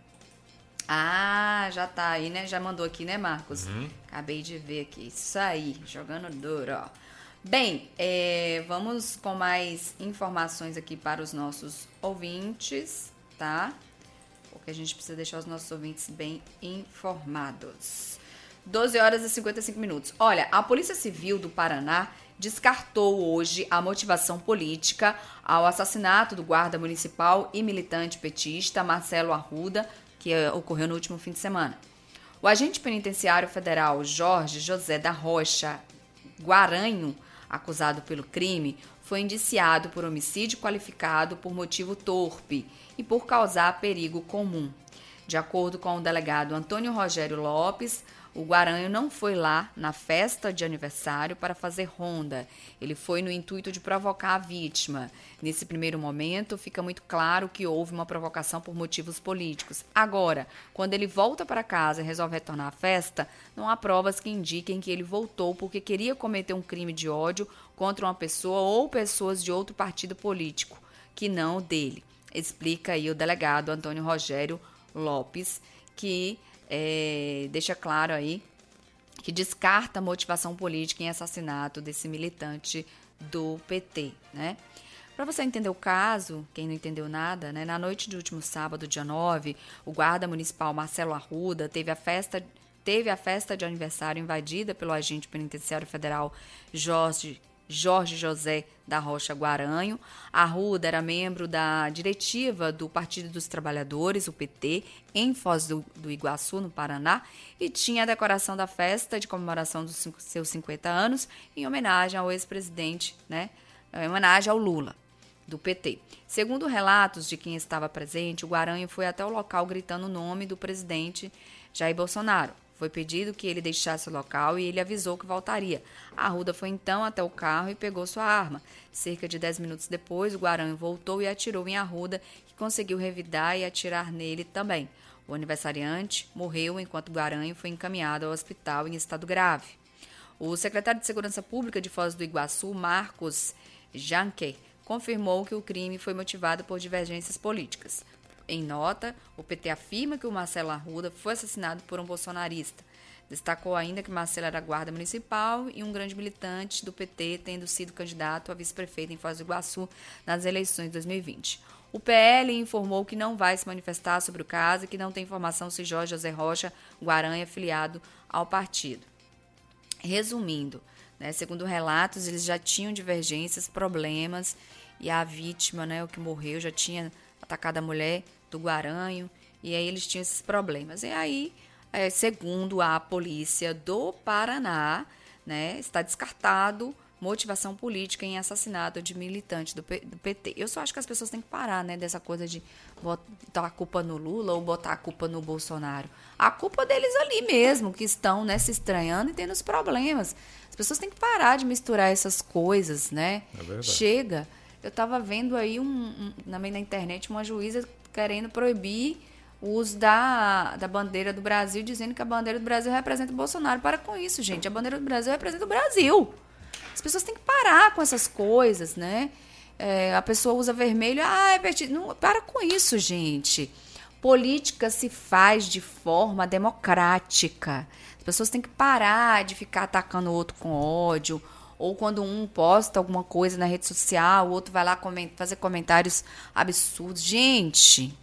Ah, já tá aí, né? Já mandou aqui, né, Marcos? Acabei de ver aqui. Isso aí, jogando duro, ó. Bem, vamos com mais informações aqui para os nossos ouvintes, tá? Porque a gente precisa deixar os nossos ouvintes bem informados. 12 horas e 55 minutos. Olha, a Polícia Civil do Paraná descartou hoje a motivação política ao assassinato do guarda municipal e militante petista Marcelo Arruda, que ocorreu no último fim de semana. O agente penitenciário federal Jorge José da Rocha Guaranho, acusado pelo crime, foi indiciado por homicídio qualificado por motivo torpe e por causar perigo comum. De acordo com o delegado Antônio Rogério Lopes, o Guaranho não foi lá na festa de aniversário para fazer ronda. Ele foi no intuito de provocar a vítima. Nesse primeiro momento, fica muito claro que houve uma provocação por motivos políticos. Agora, quando ele volta para casa e resolve retornar à festa, não há provas que indiquem que ele voltou porque queria cometer um crime de ódio contra uma pessoa ou pessoas de outro partido político, que não o dele. Explica aí o delegado Antônio Rogério Lopes, que deixa claro aí que descarta a motivação política em assassinato desse militante do PT, né? Para você entender o caso, quem não entendeu nada, né? Na noite do último sábado, dia 9, o guarda municipal Marcelo Arruda teve a festa de aniversário invadida pelo agente penitenciário federal Jorge José da Rocha Guaranho. Arruda era membro da diretiva do Partido dos Trabalhadores, o PT, em Foz do Iguaçu, no Paraná, e tinha a decoração da festa de comemoração dos seus 50 anos em homenagem ao ex-presidente, né? Em homenagem ao Lula, do PT. Segundo relatos de quem estava presente, o Guaranho foi até o local gritando o nome do presidente Jair Bolsonaro. Foi pedido que ele deixasse o local e ele avisou que voltaria. Arruda foi então até o carro e pegou sua arma. Cerca de 10 minutos depois, o Guaranho voltou e atirou em Arruda, que conseguiu revidar e atirar nele também. O aniversariante morreu enquanto o Guaranho foi encaminhado ao hospital em estado grave. O secretário de Segurança Pública de Foz do Iguaçu, Marcos Janker, confirmou que o crime foi motivado por divergências políticas. Em nota, o PT afirma que o Marcelo Arruda foi assassinado por um bolsonarista. Destacou ainda que Marcelo era guarda municipal e um grande militante do PT, tendo sido candidato a vice-prefeito em Foz do Iguaçu nas eleições de 2020. O PL informou que não vai se manifestar sobre o caso e que não tem informação se Jorge José Rocha Guaranho é filiado ao partido. Resumindo, né, segundo relatos, eles já tinham divergências, problemas, e a vítima, né, o que morreu, já tinha atacado a mulher do Guaranho, e aí eles tinham esses problemas. E aí, segundo a polícia do Paraná, né, está descartado motivação política em assassinato de militante do PT. Eu só acho que as pessoas têm que parar, né, dessa coisa de botar a culpa no Lula ou botar a culpa no Bolsonaro. A culpa deles ali mesmo, que estão, né, se estranhando e tendo os problemas. As pessoas têm que parar de misturar essas coisas, né? É verdade. Chega. Eu estava vendo aí na internet uma juíza querendo proibir o uso da bandeira do Brasil, dizendo que a bandeira do Brasil representa o Bolsonaro. Para com isso, gente. A bandeira do Brasil representa o Brasil. As pessoas têm que parar com essas coisas, né? A pessoa usa vermelho, é partido. Não, para com isso, gente. Política se faz de forma democrática. As pessoas têm que parar de ficar atacando o outro com ódio, ou quando um posta alguma coisa na rede social, o outro vai lá fazer comentários absurdos. Gente,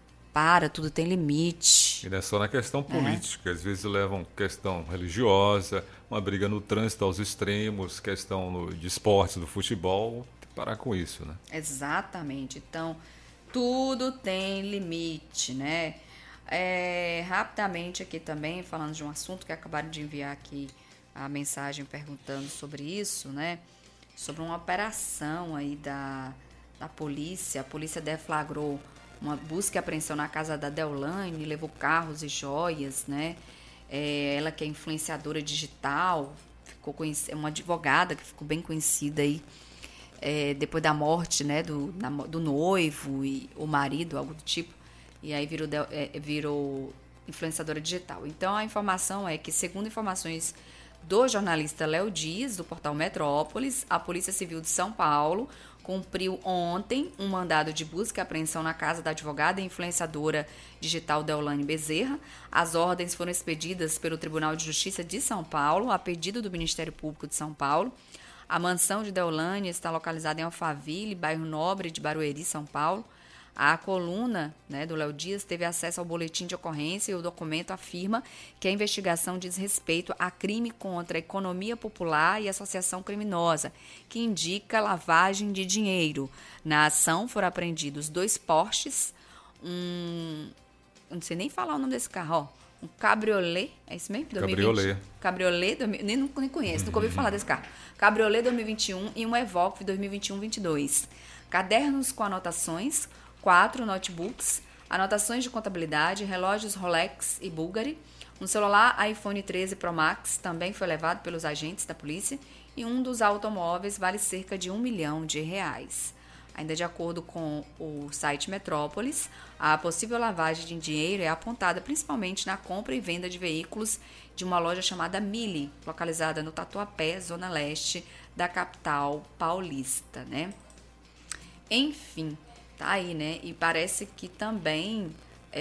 tudo tem limite. E não é só na questão política, às vezes levam questão religiosa, uma briga no trânsito aos extremos, questão de esportes, do futebol, tem que parar com isso, né? Exatamente. Então, tudo tem limite, né? Rapidamente aqui também, falando de um assunto que acabaram de enviar aqui a mensagem perguntando sobre isso, né? Sobre uma operação aí da polícia. A polícia deflagrou uma busca e apreensão na casa da Deolane, levou carros e joias, né? Ela que é influenciadora digital, é uma advogada que ficou bem conhecida aí depois da morte, né, do noivo e o marido, algo do tipo, e aí virou influenciadora digital. Então a informação é que, segundo informações do jornalista Léo Dias, do portal Metrópolis, a Polícia Civil de São Paulo cumpriu ontem um mandado de busca e apreensão na casa da advogada e influenciadora digital Deolane Bezerra. As ordens foram expedidas pelo Tribunal de Justiça de São Paulo, a pedido do Ministério Público de São Paulo. A mansão de Deolane está localizada em Alphaville, bairro Nobre de Barueri, São Paulo. A coluna, né, do Léo Dias teve acesso ao boletim de ocorrência e o documento afirma que a investigação diz respeito a crime contra a economia popular e associação criminosa, que indica lavagem de dinheiro. Na ação foram apreendidos 2 Porsches, eu não sei nem falar o nome desse carro, um cabriolé, é isso mesmo? 2020? Cabriolé, nem conheço, nunca ouvi falar desse carro. Cabriolé 2021 e um Evoque 2021-22. Cadernos com anotações, 4 notebooks, anotações de contabilidade, relógios Rolex e Bulgari, um celular iPhone 13 Pro Max também foi levado pelos agentes da polícia e um dos automóveis vale cerca de R$1 milhão. Ainda de acordo com o site Metrópolis, a possível lavagem de dinheiro é apontada principalmente na compra e venda de veículos de uma loja chamada Mille, localizada no Tatuapé, zona leste da capital paulista, né? Enfim, tá aí, né? E parece que também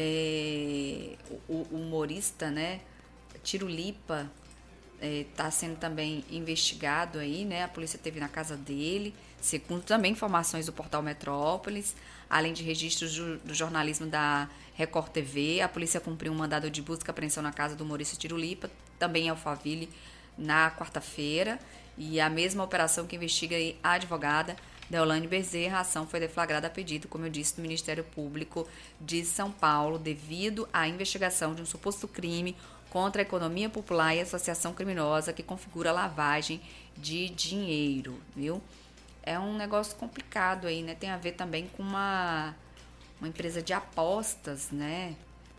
o humorista, né, Tirulipa, está sendo também investigado aí, né? A polícia esteve na casa dele, segundo também informações do portal Metrópolis, além de registros do jornalismo da Record TV. A polícia cumpriu um mandado de busca e apreensão na casa do humorista Tirulipa, também em Alphaville, na quarta-feira. E a mesma operação que investiga aí a advogada Deolane Bezerra. A ação foi deflagrada a pedido, como eu disse, do Ministério Público de São Paulo, devido à investigação de um suposto crime contra a economia popular e associação criminosa que configura lavagem de dinheiro, viu? É um negócio complicado aí, né? Tem a ver também com uma empresa de apostas, né?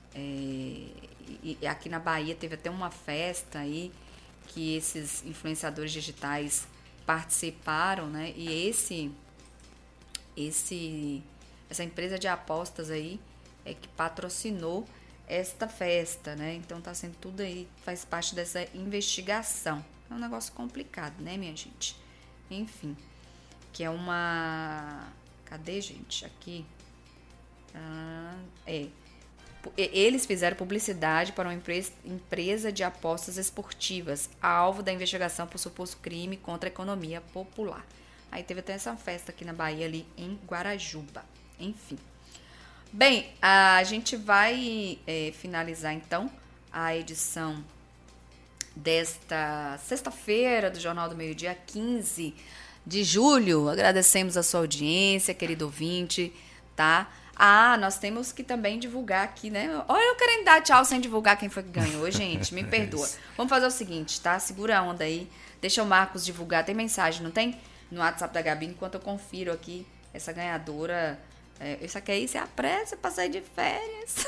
E aqui na Bahia teve até uma festa aí que esses influenciadores digitais participaram, né? E essa empresa de apostas aí é que patrocinou esta festa, né? Então tá sendo tudo aí, faz parte dessa investigação. É um negócio complicado, né, minha gente? Enfim, que é uma... Cadê, gente? Aqui. Eles fizeram publicidade para uma empresa de apostas esportivas, alvo da investigação por suposto crime contra a economia popular. Aí teve até essa festa aqui na Bahia, ali em Guarajuba. Enfim. Bem, a gente vai finalizar então a edição desta sexta-feira do Jornal do Meio-Dia, 15 de julho. Agradecemos a sua audiência, querido ouvinte, tá? Nós temos que também divulgar aqui, né? Olha, eu querendo dar tchau sem divulgar quem foi que ganhou, gente, me perdoa. Vamos fazer o seguinte, tá? Segura a onda aí, deixa o Marcos divulgar. Tem mensagem, não tem? No WhatsApp da Gabi, enquanto eu confiro aqui essa ganhadora. Isso aqui aí, você apressa pra sair de férias.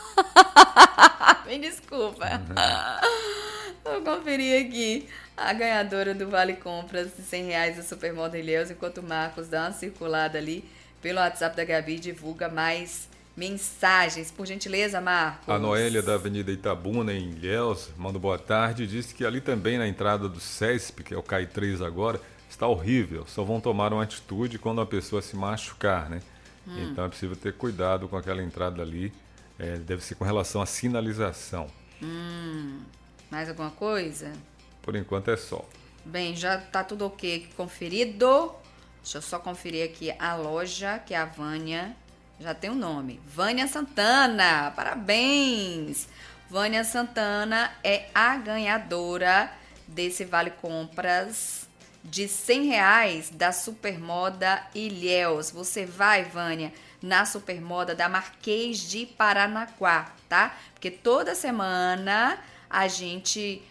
Me desculpa. Vou conferir aqui a ganhadora do Vale Compras de R$100 do Supermoda Ilhéus, enquanto o Marcos dá uma circulada ali pelo WhatsApp da Gabi e divulga mais mensagens. Por gentileza, Marcos. A Noélia da Avenida Itabuna, em Ilhéus, manda boa tarde, disse que ali também na entrada do CESP, que é o CAI 3 agora, está horrível. Só vão tomar uma atitude quando a pessoa se machucar, né? Então é preciso ter cuidado com aquela entrada ali. Deve ser com relação à sinalização. Mais alguma coisa? Por enquanto é só. Bem, já tá tudo ok conferido. Deixa eu só conferir aqui a loja, que é a Vânia. Já tem o nome. Vânia Santana. Parabéns! Vânia Santana é a ganhadora desse Vale Compras de R$100 da Supermoda Ilhéus. Você vai, Vânia, na Supermoda da Marquês de Paranaguá, tá? Porque toda semana a gente,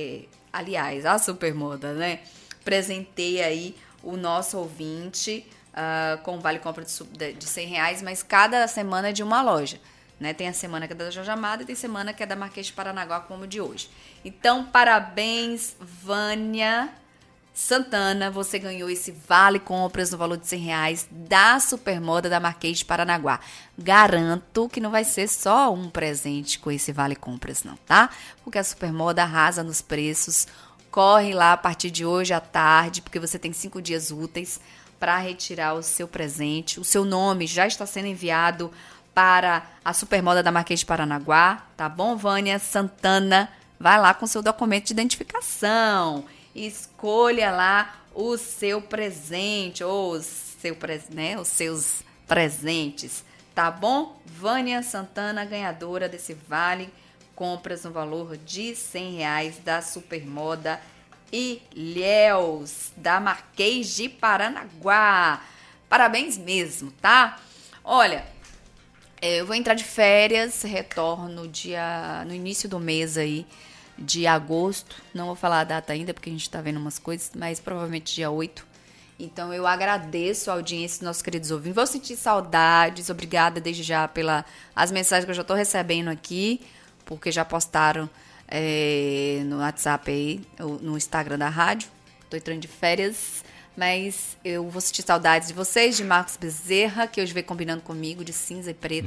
aliás, a Supermoda, né, presenteia aí o nosso ouvinte com vale compra de R$100, mas cada semana é de uma loja. Né? Tem a semana que é da Jorge Amado e tem semana que é da Marquês de Paranaguá, como de hoje. Então, parabéns, Vânia Santana, você ganhou esse vale compras no valor de R$100 da Supermoda da Marquês de Paranaguá. Garanto que não vai ser só um presente com esse vale compras não, tá? Porque a Supermoda arrasa nos preços. Corre lá a partir de hoje à tarde, porque você tem 5 dias úteis para retirar o seu presente. O seu nome já está sendo enviado para a Supermoda da Marquês de Paranaguá, tá bom, Vânia Santana? Vai lá com seu documento de identificação. Escolha lá o seu presente, ou os seus presentes, tá bom? Vânia Santana, ganhadora desse vale compras no valor de R$100 da Supermoda Ilhéus, da Marquês de Paranaguá. Parabéns mesmo, tá? Olha, eu vou entrar de férias, retorno no início do mês aí, de agosto, não vou falar a data ainda porque a gente tá vendo umas coisas, mas provavelmente dia 8. Então eu agradeço a audiência dos nossos queridos ouvintes. Vou sentir saudades, obrigada desde já as mensagens que eu já tô recebendo aqui, porque já postaram no WhatsApp aí, no Instagram da rádio. Tô entrando de férias, mas eu vou sentir saudades de vocês, de Marcos Bezerra, que hoje veio combinando comigo de cinza e preto.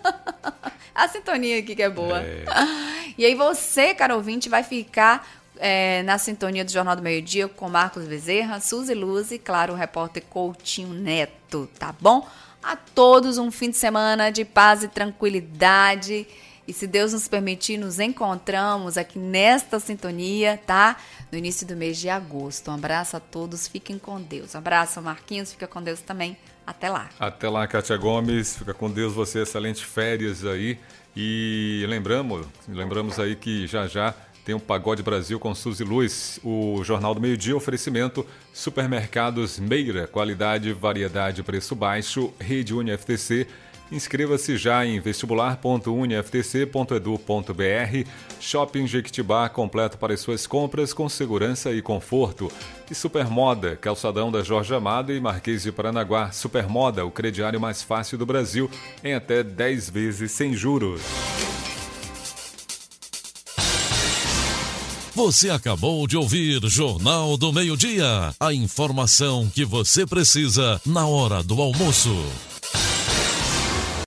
A sintonia aqui que é boa. E aí você, caro ouvinte, vai ficar na sintonia do Jornal do Meio-Dia com Marcos Bezerra, Suzy Luz e, claro, o repórter Coutinho Neto, tá bom? A todos um fim de semana de paz e tranquilidade. E se Deus nos permitir, nos encontramos aqui nesta sintonia, tá? No início do mês de agosto. Um abraço a todos, fiquem com Deus. Um abraço, Marquinhos, fica com Deus também. Até lá. Até lá, Kátia Gomes. Fica com Deus, você, excelente férias aí. E lembramos aí que já tem um Pagode Brasil com Suzy Luz. O Jornal do Meio-Dia, oferecimento Supermercados Meira, qualidade, variedade, preço baixo, Rede UniFTC. Inscreva-se já em vestibular.uniftc.edu.br. Shopping Jequitibá, completo para as suas compras com segurança e conforto. E Supermoda, calçadão da Jorge Amado e Marquês de Paranaguá. Supermoda, o crediário mais fácil do Brasil, em até 10 vezes sem juros. Você acabou de ouvir Jornal do Meio-Dia. A informação que você precisa na hora do almoço.